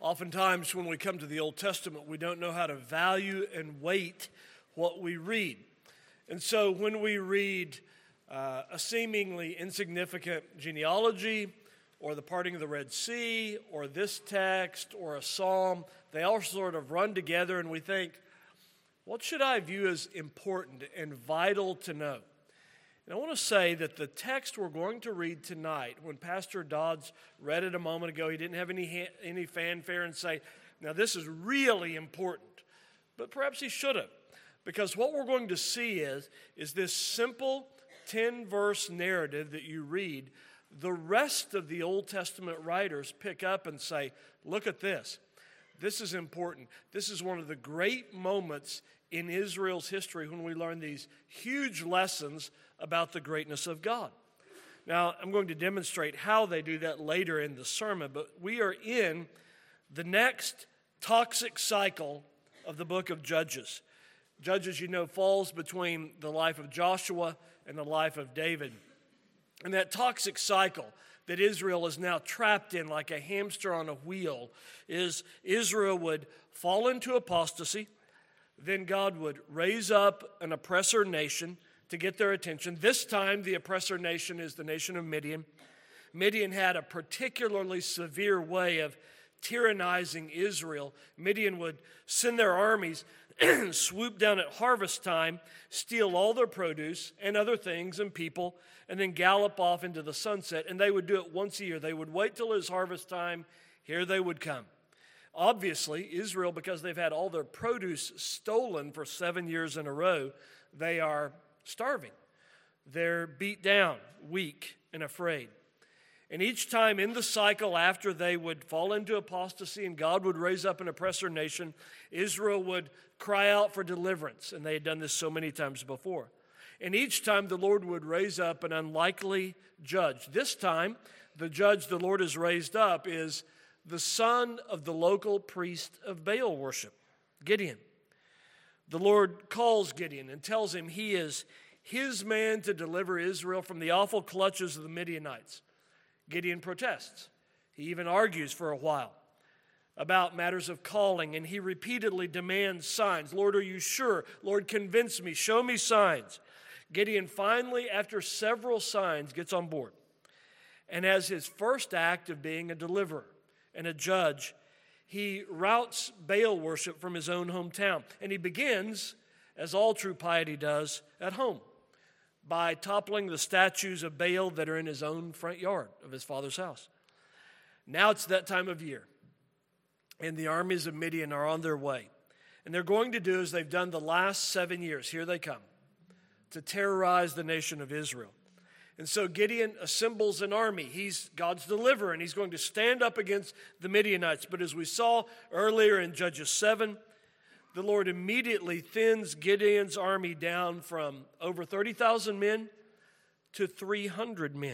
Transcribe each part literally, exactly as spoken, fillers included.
Oftentimes when we come to the Old Testament, we don't know how to value and weight what we read. And so when we read uh, a seemingly insignificant genealogy, or the parting of the Red Sea, or this text, or a psalm, they all sort of run together and we think, what should I view as important and vital to know? And I want to say that the text we're going to read tonight, when Pastor Dodds read it a moment ago, he didn't have any ha- any fanfare and say, now this is really important. But perhaps he should have. Because what we're going to see is, is this simple ten-verse narrative that you read, the rest of the Old Testament writers pick up and say, look at this. This is important. This is one of the great moments in Israel's history when we learn these huge lessons about the greatness of God. Now, I'm going to demonstrate how they do that later in the sermon, but we are in the next toxic cycle of the book of Judges. Judges, you know, falls between the life of Joshua and the life of David. And that toxic cycle that Israel is now trapped in like a hamster on a wheel is Israel would fall into apostasy, then God would raise up an oppressor nation to get their attention. This time, the oppressor nation is the nation of Midian. Midian had a particularly severe way of tyrannizing Israel. Midian would send their armies, swoop down at harvest time, steal all their produce and other things and people, and then gallop off into the sunset. And they would do it once a year. They would wait till it was harvest time. Here they would come. Obviously, Israel, because they've had all their produce stolen for seven years in a row, they are starving. They're beat down, weak, and afraid. And each time in the cycle after they would fall into apostasy and God would raise up an oppressor nation, Israel would cry out for deliverance. And they had done this so many times before. And each time the Lord would raise up an unlikely judge. This time, the judge the Lord has raised up is the son of the local priest of Baal worship, Gideon. The Lord calls Gideon and tells him he is his man to deliver Israel from the awful clutches of the Midianites. Gideon protests. He even argues for a while about matters of calling, and he repeatedly demands signs. Lord, are you sure? Lord, convince me. Show me signs. Gideon finally, after several signs, gets on board. And as his first act of being a deliverer and a judge, he routs Baal worship from his own hometown. And he begins, as all true piety does, at home, by toppling the statues of Baal that are in his own front yard of his father's house. Now it's that time of year, and the armies of Midian are on their way. And they're going to do as they've done the last seven years. Here they come, to terrorize the nation of Israel. And so Gideon assembles an army. He's God's deliverer, and he's going to stand up against the Midianites. But as we saw earlier in Judges seven, the Lord immediately thins Gideon's army down from over thirty thousand men to three hundred men.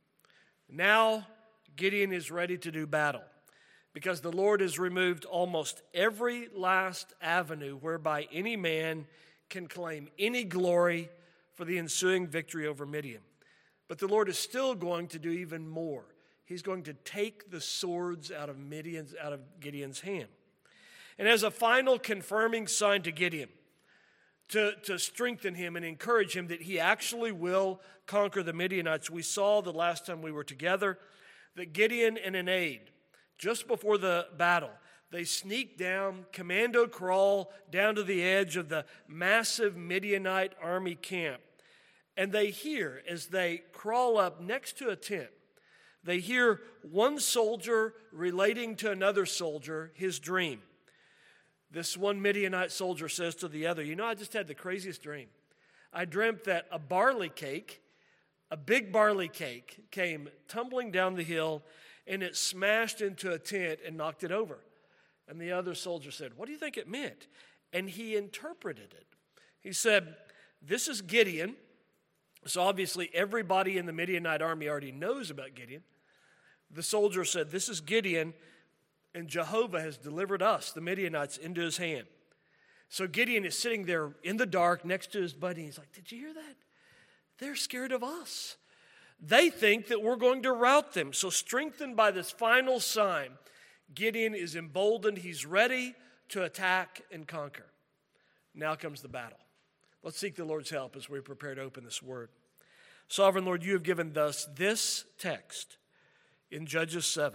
Now Gideon is ready to do battle because the Lord has removed almost every last avenue whereby any man can claim any glory for the ensuing victory over Midian. But the Lord is still going to do even more. He's going to take the swords out of Midian's, out of Gideon's hand. And as a final confirming sign to Gideon, to, to strengthen him and encourage him that he actually will conquer the Midianites, we saw the last time we were together that Gideon and an aide, just before the battle, they sneak down, commando crawl down to the edge of the massive Midianite army camp. And they hear, as they crawl up next to a tent, they hear one soldier relating to another soldier his dream. This one Midianite soldier says to the other, you know, I just had the craziest dream. I dreamt that a barley cake, a big barley cake, came tumbling down the hill, and it smashed into a tent and knocked it over. And the other soldier said, what do you think it meant? And he interpreted it. He said, this is Gideon. So obviously everybody in the Midianite army already knows about Gideon. The soldier said, this is Gideon, and Jehovah has delivered us, the Midianites, into his hand. So Gideon is sitting there in the dark next to his buddy. He's like, did you hear that? They're scared of us. They think that we're going to rout them. So strengthened by this final sign, Gideon is emboldened. He's ready to attack and conquer. Now comes the battle. Let's seek the Lord's help as we prepare to open this word. Sovereign Lord, you have given us this text in Judges seven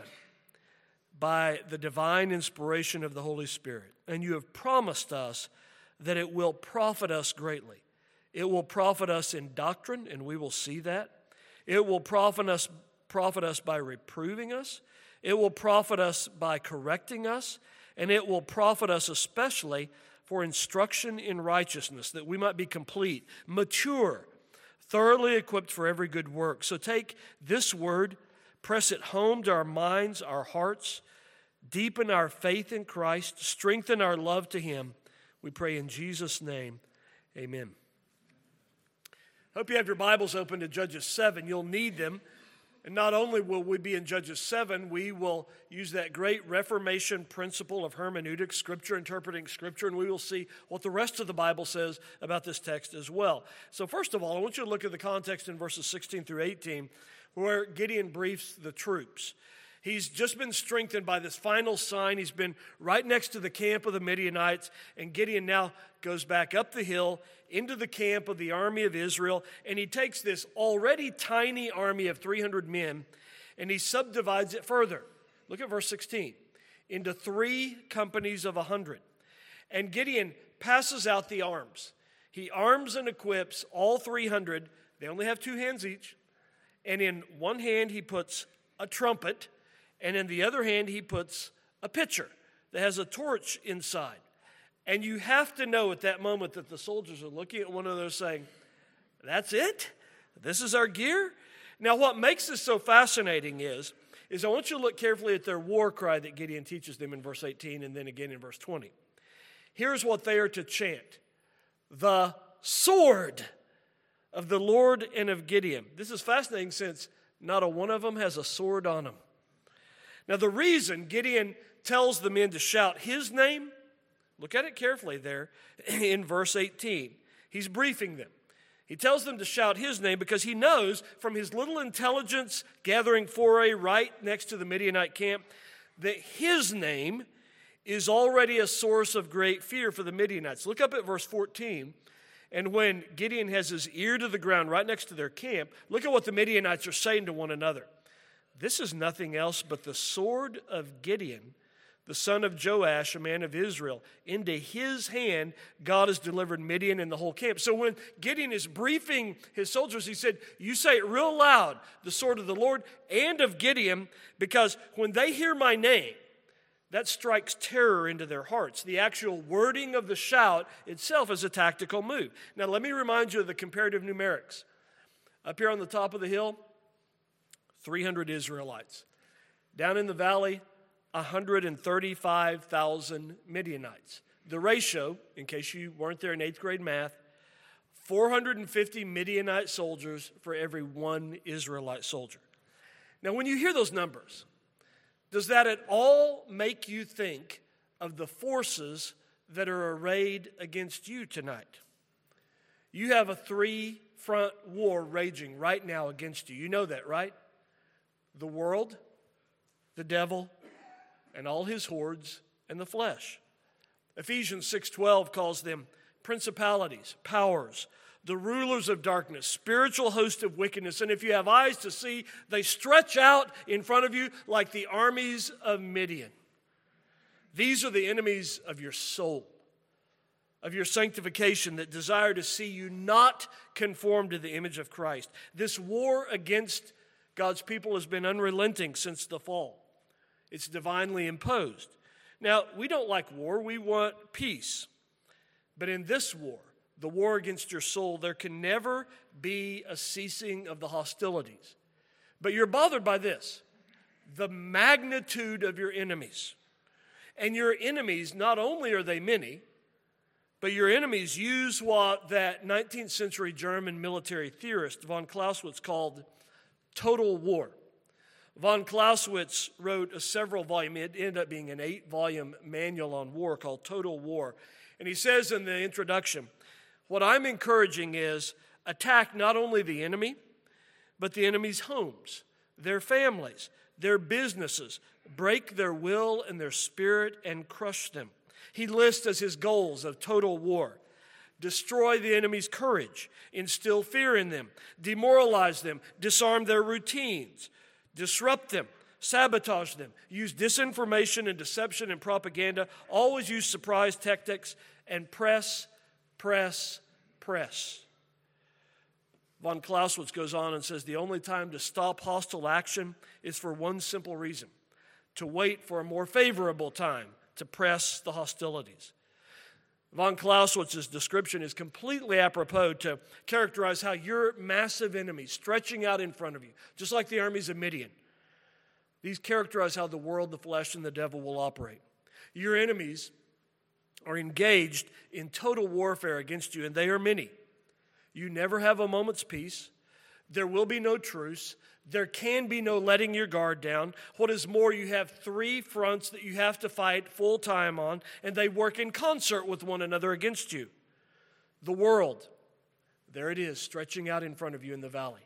by the divine inspiration of the Holy Spirit. And you have promised us that it will profit us greatly. It will profit us in doctrine, and we will see that. It will profit us, profit us by reproving us. It will profit us by correcting us. And it will profit us especially for instruction in righteousness, that we might be complete, mature, thoroughly equipped for every good work. So take this word, press it home to our minds, our hearts, deepen our faith in Christ, strengthen our love to Him. We pray in Jesus' name, amen. Hope you have your Bibles open to Judges seven. You'll need them. And not only will we be in Judges seven, we will use that great Reformation principle of hermeneutics, Scripture interpreting Scripture, and we will see what the rest of the Bible says about this text as well. So first of all, I want you to look at the context in verses sixteen through eighteen, where Gideon briefs the troops. He's just been strengthened by this final sign. He's been right next to the camp of the Midianites, and Gideon now goes back up the hill into the camp of the army of Israel, and he takes this already tiny army of three hundred men, and he subdivides it further. Look at verse sixteen. Into three companies of a hundred. And Gideon passes out the arms. He arms and equips all three hundred. They only have two hands each. And in one hand he puts a trumpet, and in the other hand he puts a pitcher that has a torch inside. And you have to know at that moment that the soldiers are looking at one another saying, that's it? This is our gear? Now what makes this so fascinating is, is I want you to look carefully at their war cry that Gideon teaches them in verse eighteen and then again in verse twenty. Here's what they are to chant. The sword of the Lord and of Gideon. This is fascinating since not a one of them has a sword on them. Now the reason Gideon tells the men to shout his name, look at it carefully there in verse eighteen. He's briefing them. He tells them to shout his name because he knows from his little intelligence gathering foray right next to the Midianite camp that his name is already a source of great fear for the Midianites. Look up at verse fourteen. And when Gideon has his ear to the ground right next to their camp, look at what the Midianites are saying to one another. This is nothing else but the sword of Gideon, the son of Joash, a man of Israel. Into his hand, God has delivered Midian and the whole camp. So when Gideon is briefing his soldiers, he said, you say it real loud, the sword of the Lord and of Gideon, because when they hear my name, that strikes terror into their hearts. The actual wording of the shout itself is a tactical move. Now let me remind you of the comparative numerics. Up here on the top of the hill, three hundred Israelites. Down in the valley, one hundred thirty-five thousand Midianites. The ratio, in case you weren't there in eighth grade math, four hundred fifty Midianite soldiers for every one Israelite soldier. Now, when you hear those numbers, does that at all make you think of the forces that are arrayed against you tonight? You have a three-front war raging right now against you. You know that, right? The world, the devil, and all his hordes, and the flesh. Ephesians six twelve calls them principalities, powers, the rulers of darkness, spiritual host of wickedness. And if you have eyes to see, they stretch out in front of you like the armies of Midian. These are the enemies of your soul, of your sanctification, that desire to see you not conform to the image of Christ. This war against God's people has been unrelenting since the fall. It's divinely imposed. Now, we don't like war. We want peace. But in this war, the war against your soul, there can never be a ceasing of the hostilities. But you're bothered by this, the magnitude of your enemies. And your enemies, not only are they many, but your enemies use what that nineteenth century German military theorist von Clausewitz called total war. Von Clausewitz wrote a several volume, it ended up being an eight volume manual on war called Total War. And he says in the introduction, what I'm encouraging is attack not only the enemy, but the enemy's homes, their families, their businesses, break their will and their spirit, and crush them. He lists as his goals of total war: destroy the enemy's courage, instill fear in them, demoralize them, disarm their routines, disrupt them, sabotage them, use disinformation and deception and propaganda, always use surprise tactics, and press, press, press. Von Clausewitz goes on and says the only time to stop hostile action is for one simple reason: to wait for a more favorable time to press the hostilities. Von Clausewitz's description is completely apropos to characterize how your massive enemies stretching out in front of you, just like the armies of Midian, these characterize how the world, the flesh, and the devil will operate. Your enemies are engaged in total warfare against you, and they are many. You never have a moment's peace. There will be no truce. There can be no letting your guard down. What is more, you have three fronts that you have to fight full time on, and they work in concert with one another against you. The world, there it is, stretching out in front of you in the valley.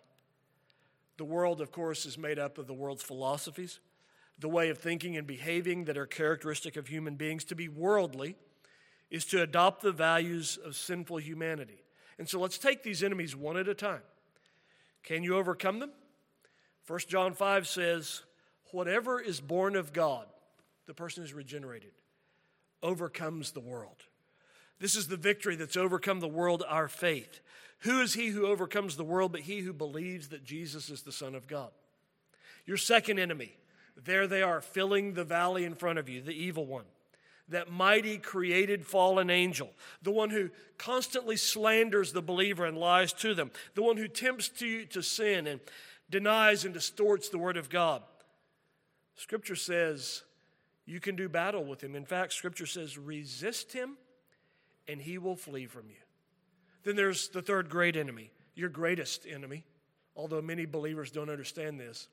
The world, of course, is made up of the world's philosophies, the way of thinking and behaving that are characteristic of human beings. To be worldly is to adopt the values of sinful humanity. And so let's take these enemies one at a time. Can you overcome them? First John five says, whatever is born of God, the person is regenerated, overcomes the world. This is the victory that's overcome the world, our faith. Who is he who overcomes the world but he who believes that Jesus is the Son of God? Your second enemy, there they are, filling the valley in front of you, the evil one. That mighty created fallen angel, the one who constantly slanders the believer and lies to them, the one who tempts you to sin and denies and distorts the word of God. Scripture says you can do battle with him. In fact, Scripture says resist him and he will flee from you. Then there's the third great enemy, your greatest enemy, although many believers don't understand this,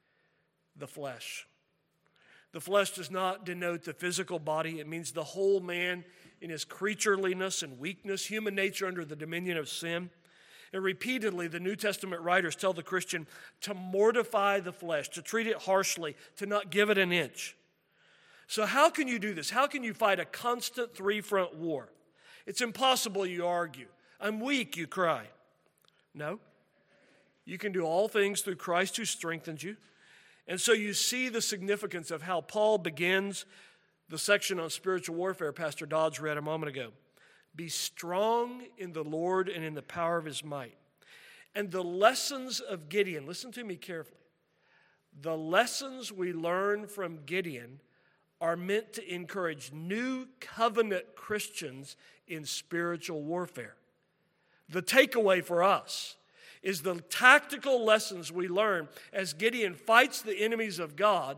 the flesh. The flesh does not denote the physical body. It means the whole man in his creatureliness and weakness, human nature under the dominion of sin. And repeatedly, the New Testament writers tell the Christian to mortify the flesh, to treat it harshly, to not give it an inch. So how can you do this? How can you fight a constant three-front war? It's impossible, you argue. I'm weak, you cry. No. You can do all things through Christ who strengthens you. And so you see the significance of how Paul begins the section on spiritual warfare Pastor Dodds read a moment ago. Be strong in the Lord and in the power of his might. And the lessons of Gideon, listen to me carefully. The lessons we learn from Gideon are meant to encourage new covenant Christians in spiritual warfare. The takeaway for us is the tactical lessons we learn as Gideon fights the enemies of God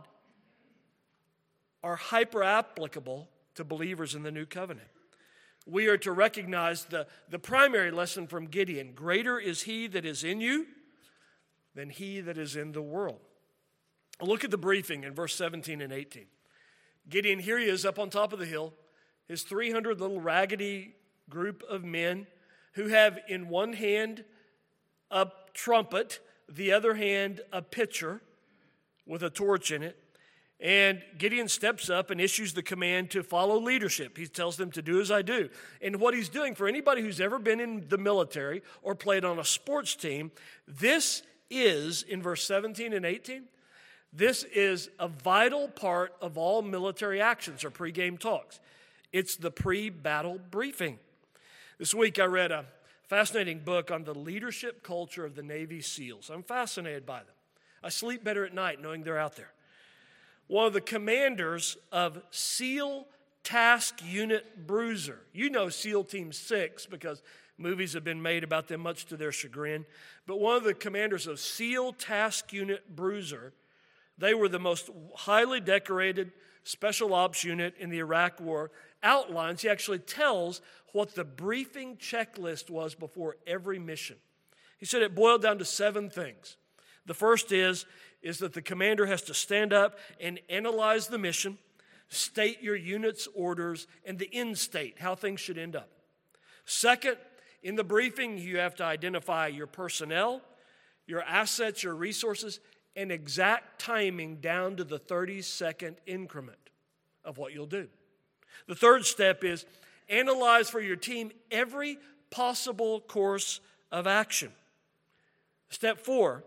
are hyper-applicable to believers in the new covenant. We are to recognize the, the primary lesson from Gideon. Greater is he that is in you than he that is in the world. Look at the briefing in verse seventeen and eighteen. Gideon, here he is up on top of the hill. His three hundred little raggedy group of men who have in one hand a trumpet, the other hand a pitcher with a torch in it. And Gideon steps up and issues the command to follow leadership. He tells them to do as I do. And what he's doing, for anybody who's ever been in the military or played on a sports team, this is, in verse seventeen and eighteen, this is a vital part of all military actions or pregame talks. It's the pre-battle briefing. This week I read a fascinating book on the leadership culture of the Navy SEALs. I'm fascinated by them. I sleep better at night knowing they're out there. One of the commanders of SEAL Task Unit Bruiser. You know SEAL Team six because movies have been made about them much to their chagrin. But one of the commanders of SEAL Task Unit Bruiser, they were the most highly decorated special ops unit in the Iraq War, outlines, he actually tells what the briefing checklist was before every mission. He said it boiled down to seven things. The first is, is that the commander has to stand up and analyze the mission, state your unit's orders, and the end state, how things should end up. Second, in the briefing, you have to identify your personnel, your assets, your resources, an exact timing down to the thirty-second increment of what you'll do. The third step is analyze for your team every possible course of action. Step four,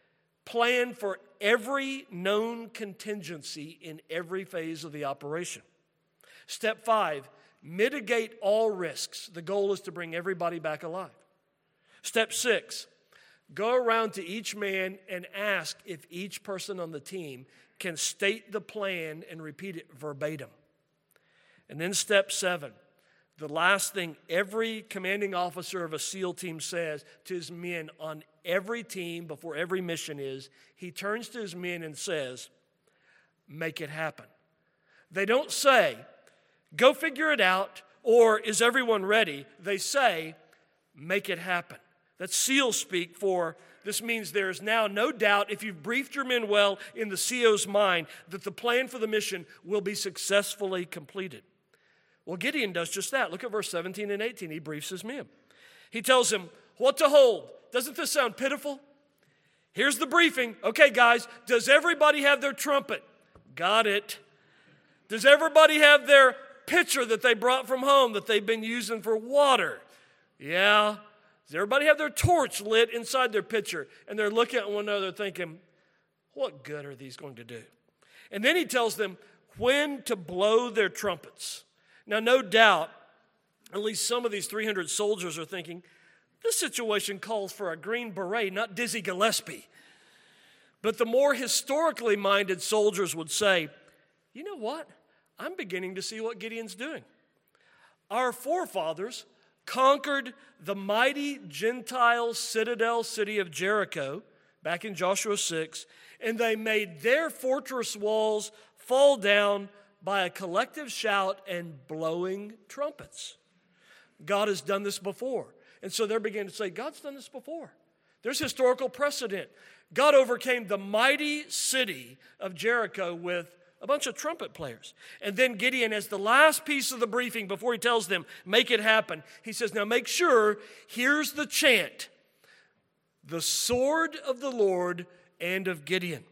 plan for every known contingency in every phase of the operation. Step five, mitigate all risks. The goal is to bring everybody back alive. Step six, go around to each man and ask if each person on the team can state the plan and repeat it verbatim. And then step seven, the last thing every commanding officer of a SEAL team says to his men on every team before every mission is, he turns to his men and says, make it happen. They don't say, go figure it out, or is everyone ready? They say, make it happen. That's SEAL speak for, this means there is now no doubt, if you've briefed your men well in the C O's mind, that the plan for the mission will be successfully completed. Well, Gideon does just that. Look at verse seventeen and eighteen. He briefs his men. He tells them what to hold. Doesn't this sound pitiful? Here's the briefing. Okay, guys, does everybody have their trumpet? Got it. Does everybody have their pitcher that they brought from home that they've been using for water? Yeah. Does everybody have their torch lit inside their pitcher? And they're looking at one another thinking, what good are these going to do? And then he tells them when to blow their trumpets. Now, no doubt, at least some of these three hundred soldiers are thinking, this situation calls for a Green Beret, not Dizzy Gillespie. But the more historically minded soldiers would say, you know what? I'm beginning to see what Gideon's doing. Our forefathers conquered the mighty Gentile citadel city of Jericho back in Joshua six, and they made their fortress walls fall down by a collective shout and blowing trumpets. God has done this before. And so they're beginning to say, God's done this before. There's historical precedent. God overcame the mighty city of Jericho with a bunch of trumpet players. And then Gideon, as the last piece of the briefing before he tells them, make it happen, he says, now make sure, here's the chant, the sword of the Lord and of Gideon.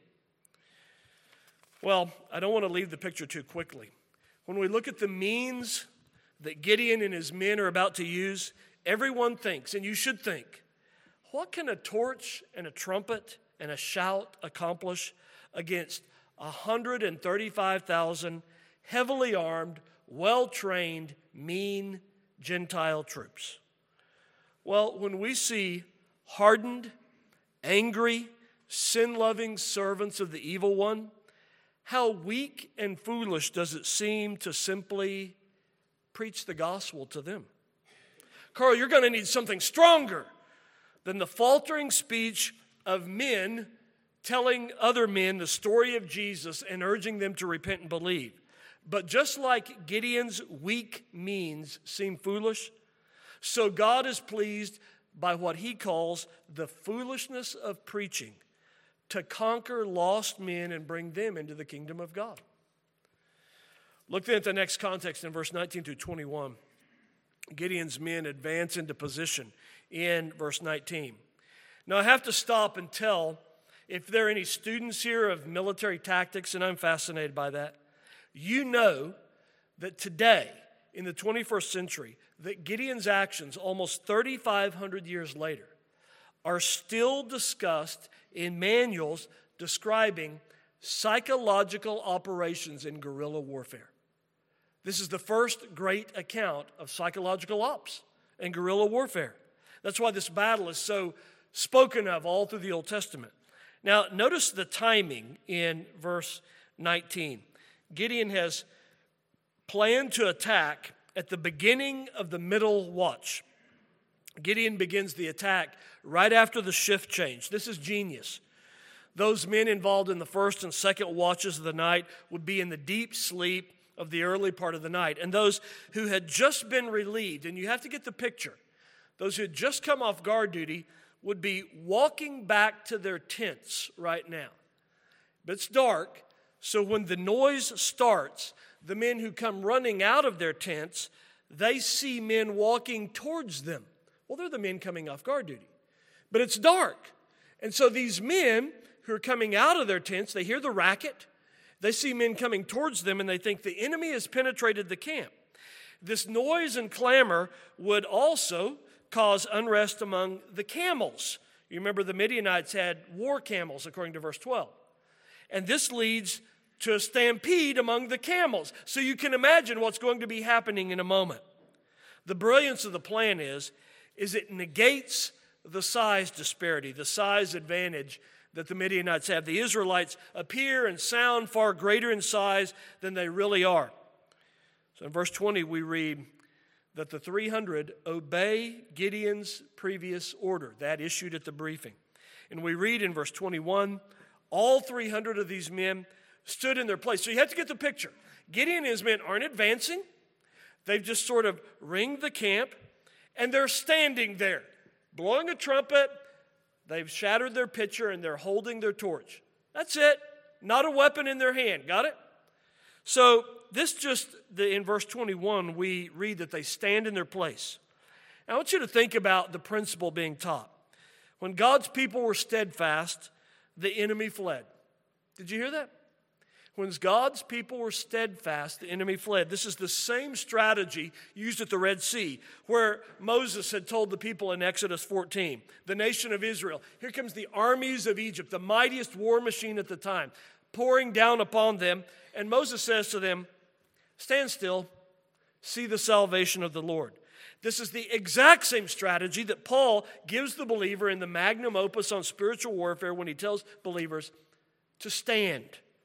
Well, I don't want to leave the picture too quickly. When we look at the means that Gideon and his men are about to use, everyone thinks, and you should think, what can a torch and a trumpet and a shout accomplish against one hundred thirty-five thousand heavily armed, well-trained, mean Gentile troops? Well, when we see hardened, angry, sin-loving servants of the evil one, how weak and foolish does it seem to simply preach the gospel to them? Carl, you're going to need something stronger than the faltering speech of men telling other men the story of Jesus and urging them to repent and believe. But just like Gideon's weak means seem foolish, so God is pleased by what he calls the foolishness of preaching to conquer lost men and bring them into the kingdom of God. Look then at the next context in verse nineteen through twenty-one. Gideon's men advance into position in verse nineteen. Now I have to stop and tell, if there are any students here of military tactics, and I'm fascinated by that, you know that today, in the twenty-first century, that Gideon's actions, almost thirty-five hundred years later, are still discussed in manuals describing psychological operations in guerrilla warfare. This is the first great account of psychological ops and guerrilla warfare. That's why this battle is so spoken of all through the Old Testament. Now, notice the timing in verse nineteen. Gideon has planned to attack at the beginning of the middle watch. Gideon begins the attack right after the shift change. This is genius. Those men involved in the first and second watches of the night would be in the deep sleep of the early part of the night. And those who had just been relieved, and you have to get the picture, those who had just come off guard duty would be walking back to their tents right now. But it's dark, so when the noise starts, the men who come running out of their tents, they see men walking towards them. Well, they're the men coming off guard duty. But it's dark. And so these men who are coming out of their tents. They hear the racket. They see men coming towards them, and they think the enemy has penetrated the camp. This noise and clamor would also cause unrest among the camels. You remember the Midianites had war camels, according to verse twelve. And this leads to a stampede among the camels. So you can imagine what's going to be happening in a moment. The brilliance of the plan is, is it negates the size disparity, the size advantage that the Midianites have. The Israelites appear and sound far greater in size than they really are. So in verse twenty, we read that the three hundred obey Gideon's previous order, that issued at the briefing. And we read in verse twenty-one, all three hundred of these men stood in their place. So you have to get the picture. Gideon and his men aren't advancing. They've just sort of ringed the camp, and they're standing there, blowing a trumpet. They've shattered their pitcher, and they're holding their torch. That's it. Not a weapon in their hand. Got it? So this just, the, in verse twenty-one, we read that they stand in their place. Now, I want you to think about the principle being taught. When God's people were steadfast, the enemy fled. Did you hear that? When God's people were steadfast, the enemy fled. This is the same strategy used at the Red Sea, where Moses had told the people in Exodus fourteen, the nation of Israel, here comes the armies of Egypt, the mightiest war machine at the time, pouring down upon them. And Moses says to them, stand still, see the salvation of the Lord. This is the exact same strategy that Paul gives the believer in the magnum opus on spiritual warfare when he tells believers to stand.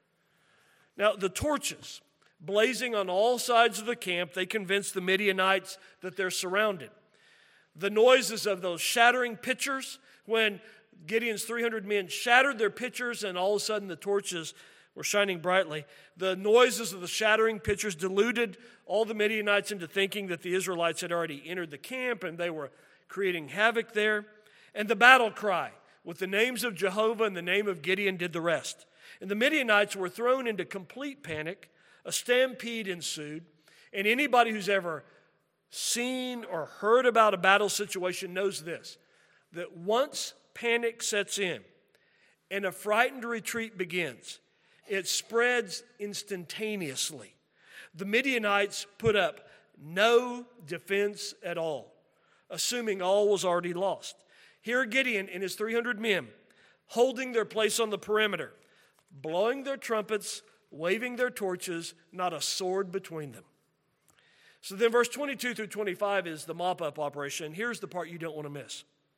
Now, the torches blazing on all sides of the camp, they convince the Midianites that they're surrounded. The noises of those shattering pitchers, when Gideon's three hundred men shattered their pitchers and all of a sudden the torches were shining brightly. The noises of the shattering pitchers deluded all the Midianites into thinking that the Israelites had already entered the camp and they were creating havoc there. And the battle cry with the names of Jehovah and the name of Gideon did the rest. And the Midianites were thrown into complete panic. A stampede ensued. And anybody who's ever seen or heard about a battle situation knows this, that once panic sets in and a frightened retreat begins, it spreads instantaneously. The Midianites put up no defense at all, assuming all was already lost. Here are Gideon and his three hundred men holding their place on the perimeter, blowing their trumpets, waving their torches, not a sword between them. So then verse twenty-two through twenty-five is the mop-up operation. Here's the part you don't want to miss.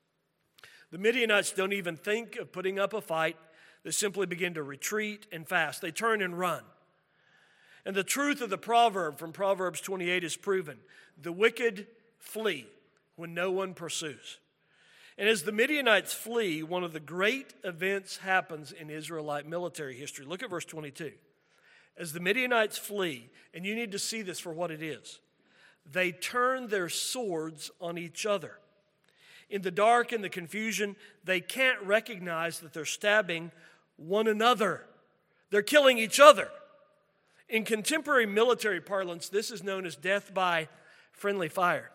The Midianites don't even think of putting up a fight. They simply begin to retreat and fast. They turn and run. And the truth of the proverb from Proverbs twenty-eight is proven. The wicked flee when no one pursues. And as the Midianites flee, one of the great events happens in Israelite military history. Look at verse twenty-two. As the Midianites flee, and you need to see this for what it is, they turn their swords on each other. In the dark and the confusion, they can't recognize that they're stabbing one another. They're killing each other. In contemporary military parlance, this is known as death by friendly fire.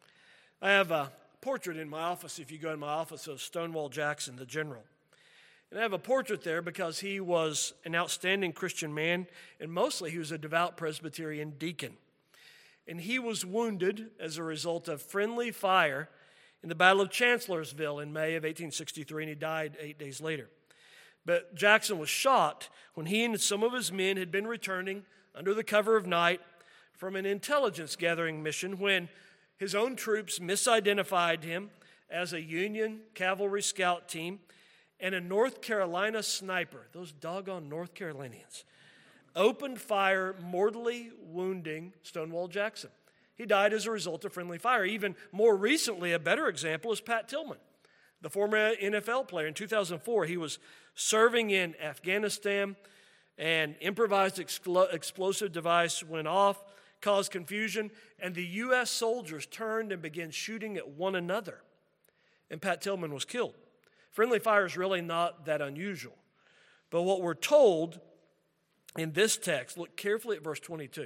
I have a portrait in my office, if you go in my office, of Stonewall Jackson, the general. And I have a portrait there because he was an outstanding Christian man, and mostly he was a devout Presbyterian deacon. And he was wounded as a result of friendly fire in the Battle of Chancellorsville in May of eighteen sixty-three, and he died eight days later. But Jackson was shot when he and some of his men had been returning under the cover of night from an intelligence gathering mission when his own troops misidentified him as a Union cavalry scout team, and a North Carolina sniper, those doggone North Carolinians, opened fire, mortally wounding Stonewall Jackson. He died as a result of friendly fire. Even more recently, a better example is Pat Tillman, the former N F L player. In two thousand four, he was serving in Afghanistan, and improvised exclo- explosive device went off, caused confusion, and the U S soldiers turned and began shooting at one another. And Pat Tillman was killed. Friendly fire is really not that unusual. But what we're told in this text, look carefully at verse twenty-two,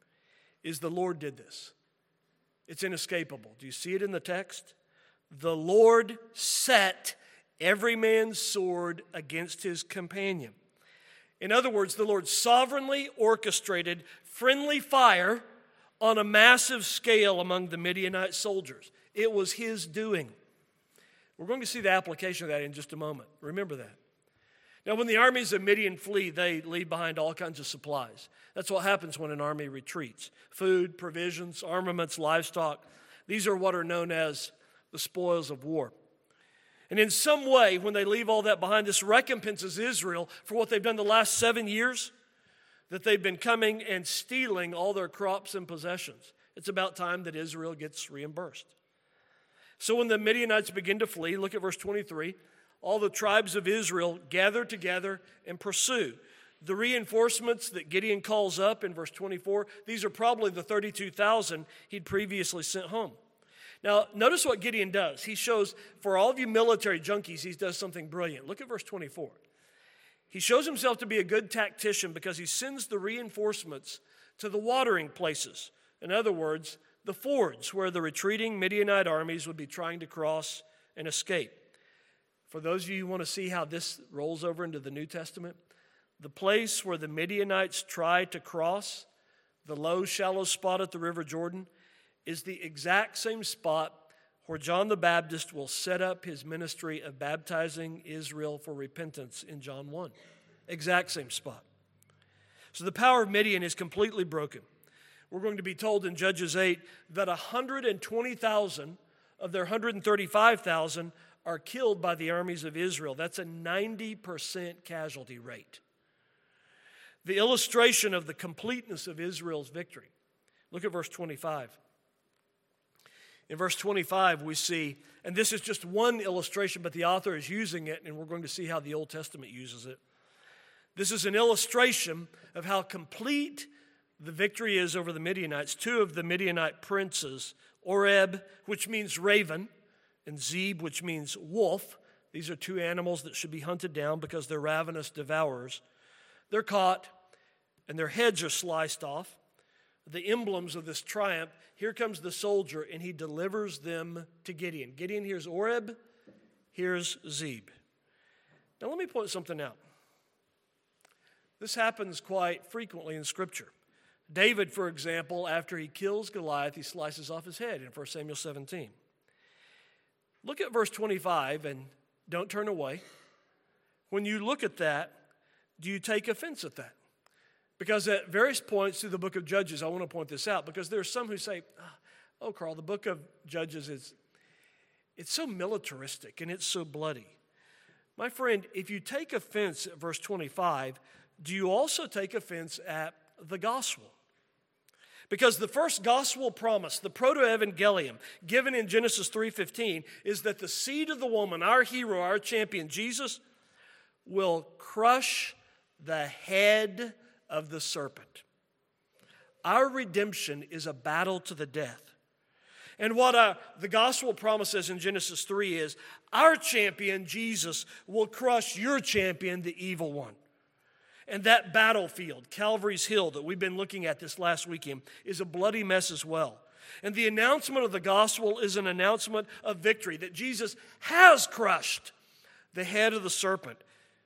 is the Lord did this. It's inescapable. Do you see it in the text? The Lord set every man's sword against his companion. In other words, the Lord sovereignly orchestrated friendly fire on a massive scale among the Midianite soldiers. It was his doing. We're going to see the application of that in just a moment. Remember that. Now, when the armies of Midian flee, they leave behind all kinds of supplies. That's what happens when an army retreats. Food, provisions, armaments, livestock. These are what are known as the spoils of war. And in some way, when they leave all that behind, this recompenses Israel for what they've done the last seven years, that they've been coming and stealing all their crops and possessions. It's about time that Israel gets reimbursed. So when the Midianites begin to flee, look at verse twenty-three, all the tribes of Israel gather together and pursue. The reinforcements that Gideon calls up in verse twenty-four, these are probably the thirty-two thousand he'd previously sent home. Now, notice what Gideon does. He shows, for all of you military junkies, he does something brilliant. Look at verse twenty-four. He shows himself to be a good tactician because he sends the reinforcements to the watering places. In other words, the fords where the retreating Midianite armies would be trying to cross and escape. For those of you who want to see how this rolls over into the New Testament, the place where the Midianites try to cross, the low, shallow spot at the River Jordan, is the exact same spot where John the Baptist will set up his ministry of baptizing Israel for repentance in John one. Exact same spot. So the power of Midian is completely broken. We're going to be told in Judges eight that one hundred twenty thousand of their one hundred thirty-five thousand are killed by the armies of Israel. That's a ninety percent casualty rate. The illustration of the completeness of Israel's victory. Look at verse twenty-five. In verse twenty-five, we see, and this is just one illustration, but the author is using it, and we're going to see how the Old Testament uses it. This is an illustration of how complete the victory is over the Midianites. Two of the Midianite princes, Oreb, which means raven, and Zeb, which means wolf. These are two animals that should be hunted down because they're ravenous devourers. They're caught, and their heads are sliced off. The emblems of this triumph. Here comes the soldier, and he delivers them to Gideon. Gideon here's Oreb, here's Zeb. Now let me point something out. This happens quite frequently in Scripture. David, for example, after he kills Goliath, he slices off his head in First Samuel seventeen. Look at verse twenty-five, and don't turn away. When you look at that, do you take offense at that? Because at various points through the book of Judges, I want to point this out, because there are some who say, oh, Carl, the book of Judges is it's so militaristic and it's so bloody. My friend, if you take offense at verse twenty-five, do you also take offense at the gospel? Because the first gospel promise, the proto-evangelium, given in Genesis three fifteen, is that the seed of the woman, our hero, our champion, Jesus, will crush the head of the serpent. Our redemption is a battle to the death. And what uh, the gospel promises in Genesis three is, our champion, Jesus, will crush your champion, the evil one. And that battlefield, Calvary's Hill, that we've been looking at this last weekend, is a bloody mess as well. And the announcement of the gospel is an announcement of victory, that Jesus has crushed the head of the serpent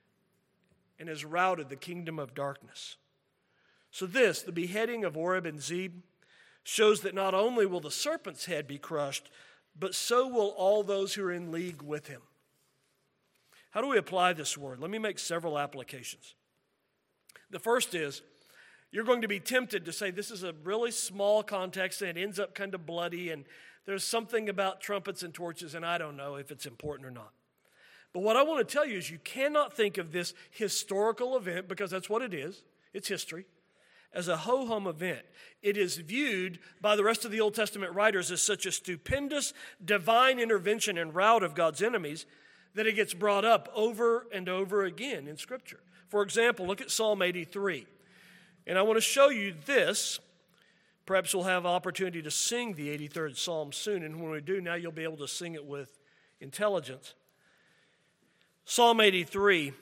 and has routed the kingdom of darkness. So this, the beheading of Oreb and Zeb, shows that not only will the serpent's head be crushed, but so will all those who are in league with him. How do we apply this word? Let me make several applications. The first is, you're going to be tempted to say this is a really small context and it ends up kind of bloody and there's something about trumpets and torches and I don't know if it's important or not. But what I want to tell you is you cannot think of this historical event, because that's what it is, it's history, as a ho-hum event. It is viewed by the rest of the Old Testament writers as such a stupendous divine intervention and rout of God's enemies that it gets brought up over and over again in Scripture. For example, look at Psalm eighty-three. And I want to show you this. Perhaps we'll have opportunity to sing the eighty-third Psalm soon. And when we do, now you'll be able to sing it with intelligence. Psalm eighty-three.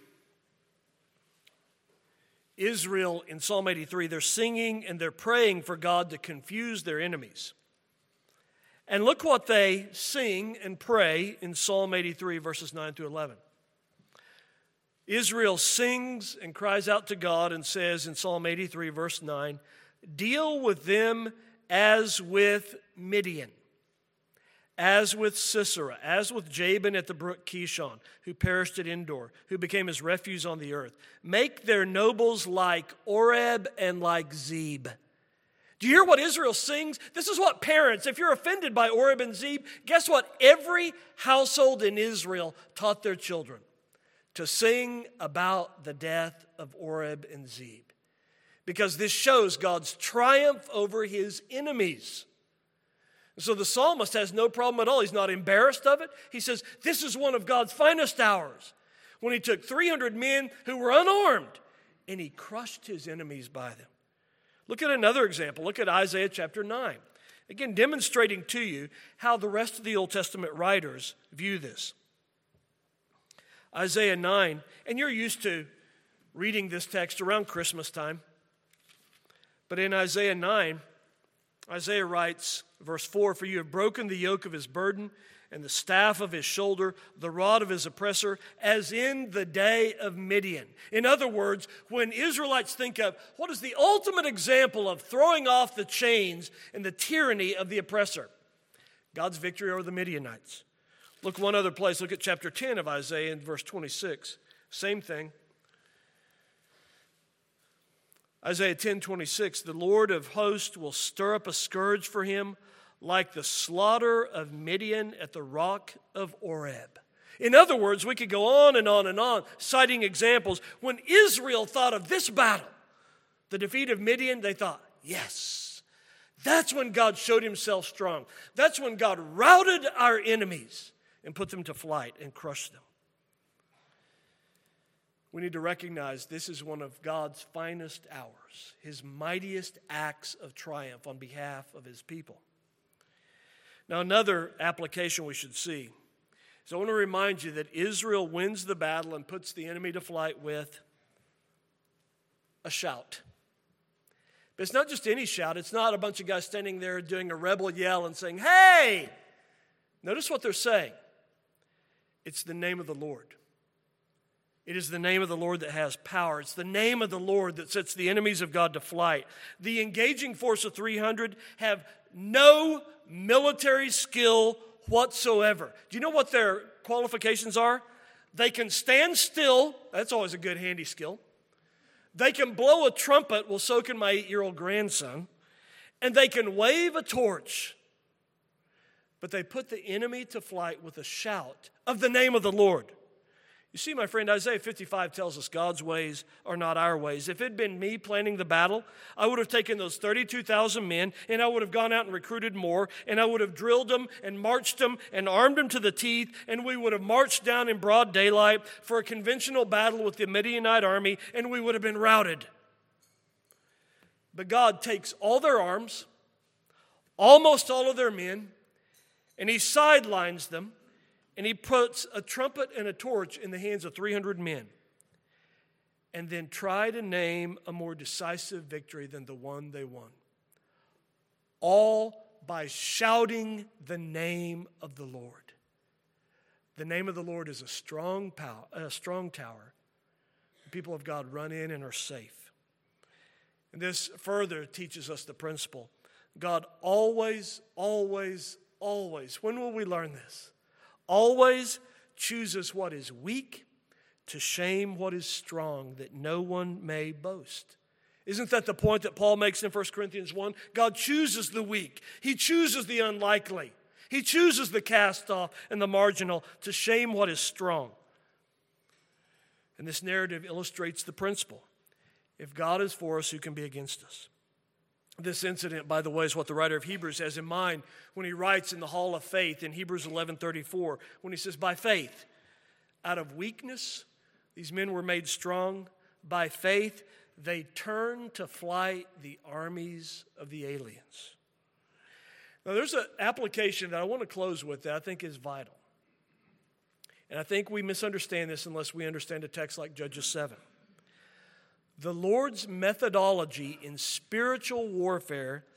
Israel in Psalm eighty-three, they're singing and they're praying for God to confuse their enemies. And look what they sing and pray in Psalm eighty-three, verses nine through eleven. Israel sings and cries out to God and says in Psalm eighty-three, verse nine, "Deal with them as with Midian, as with Sisera, as with Jabin at the brook Kishon, who perished at Endor, who became as refuse on the earth. Make their nobles like Oreb and like Zeb." Do you hear what Israel sings? This is what parents, if you're offended by Oreb and Zeb, guess what? Every household in Israel taught their children to sing about the death of Oreb and Zeb, because this shows God's triumph over his enemies. So the psalmist has no problem at all. He's not embarrassed of it. He says, this is one of God's finest hours, when he took three hundred men who were unarmed and he crushed his enemies by them. Look at another example. Look at Isaiah chapter nine. Again, demonstrating to you how the rest of the Old Testament writers view this. Isaiah nine, and you're used to reading this text around Christmas time. But in Isaiah nine, Isaiah writes, verse four, "For you have broken the yoke of his burden and the staff of his shoulder, the rod of his oppressor, as in the day of Midian." In other words, when Israelites think of what is the ultimate example of throwing off the chains and the tyranny of the oppressor, God's victory over the Midianites. Look one other place. Look at chapter ten of Isaiah in verse twenty-six. Same thing. Isaiah ten twenty-six, "The Lord of hosts will stir up a scourge for him, like the slaughter of Midian at the rock of Oreb." In other words, we could go on and on and on, citing examples. When Israel thought of this battle, the defeat of Midian, they thought, yes, that's when God showed himself strong. That's when God routed our enemies and put them to flight and crushed them. We need to recognize this is one of God's finest hours, his mightiest acts of triumph on behalf of his people. Now, another application we should see is I want to remind you that Israel wins the battle and puts the enemy to flight with a shout. But it's not just any shout. It's not a bunch of guys standing there doing a rebel yell and saying, "Hey!" Notice what they're saying. It's the name of the Lord. It is the name of the Lord that has power. It's the name of the Lord that sets the enemies of God to flight. The engaging force of three hundred have no military skill whatsoever. Do you know what their qualifications are? They can stand still. That's always a good handy skill. They can blow a trumpet. Well, so can my eight-year-old grandson. And they can wave a torch. But they put the enemy to flight with a shout of the name of the Lord. You see, my friend, Isaiah fifty-five tells us God's ways are not our ways. If it had been me planning the battle, I would have taken those thirty-two thousand men, and I would have gone out and recruited more, and I would have drilled them and marched them and armed them to the teeth, and we would have marched down in broad daylight for a conventional battle with the Midianite army, and we would have been routed. But God takes all their arms, almost all of their men, and he sidelines them, and he puts a trumpet and a torch in the hands of three hundred men. And then try to name a more decisive victory than the one they won. All by shouting the name of the Lord. The name of the Lord is a strong power, a strong tower. The people of God run in and are safe. And this further teaches us the principle. God always, always, always, when will we learn this? Always chooses what is weak to shame what is strong, that no one may boast. Isn't that the point that Paul makes in First Corinthians one? God chooses the weak. He chooses the unlikely. He chooses the cast off and the marginal to shame what is strong. And this narrative illustrates the principle. If God is for us, who can be against us? This incident, by the way, is what the writer of Hebrews has in mind when he writes in the Hall of Faith in Hebrews eleven thirty-four, when he says, by faith, out of weakness, these men were made strong. By faith, they turned to flight the armies of the aliens. Now, there's an application that I want to close with that I think is vital. And I think we misunderstand this unless we understand a text like Judges seven. The Lord's methodology in spiritual warfare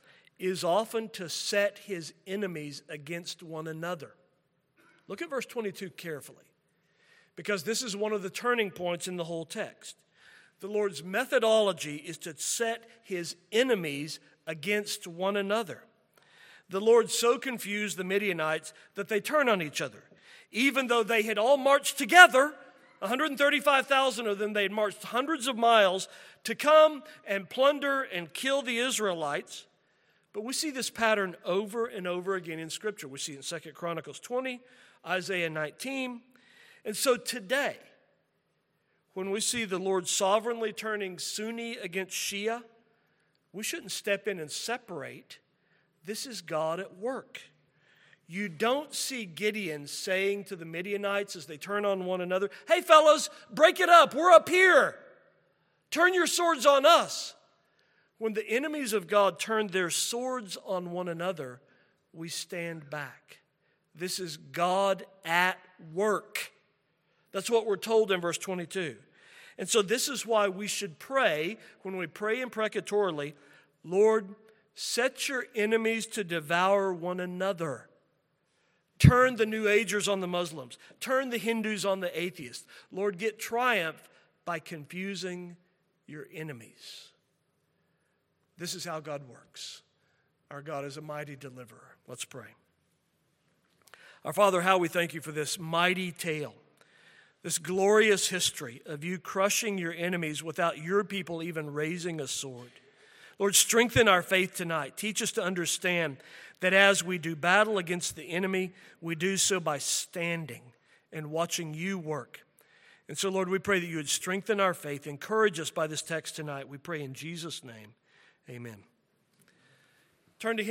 is often to set his enemies against one another. Look at verse twenty-two carefully, because this is one of the turning points in the whole text. The Lord's methodology is to set his enemies against one another. The Lord so confused the Midianites that they turn on each other. Even though they had all marched together, one hundred thirty-five thousand of them, they had marched hundreds of miles to come and plunder and kill the Israelites. But we see this pattern over and over again in Scripture. We see it in Second Chronicles twenty, Isaiah nineteen. And so today, when we see the Lord sovereignly turning Sunni against Shia, we shouldn't step in and separate. This is God at work. You don't see Gideon saying to the Midianites as they turn on one another, "Hey fellows, break it up, we're up here. Turn your swords on us." When the enemies of God turn their swords on one another, we stand back. This is God at work. That's what we're told in verse twenty-two. And so this is why we should pray, when we pray imprecatorily, "Lord, set your enemies to devour one another. Turn the New Agers on the Muslims. Turn the Hindus on the atheists. Lord, get triumph by confusing your enemies." This is how God works. Our God is a mighty deliverer. Let's pray. Our Father, how we thank you for this mighty tale, this glorious history of you crushing your enemies without your people even raising a sword. Lord, strengthen our faith tonight. Teach us to understand that as we do battle against the enemy, we do so by standing and watching you work. And so, Lord, we pray that you would strengthen our faith. Encourage us by this text tonight. We pray in Jesus' name. Amen. Turn to him.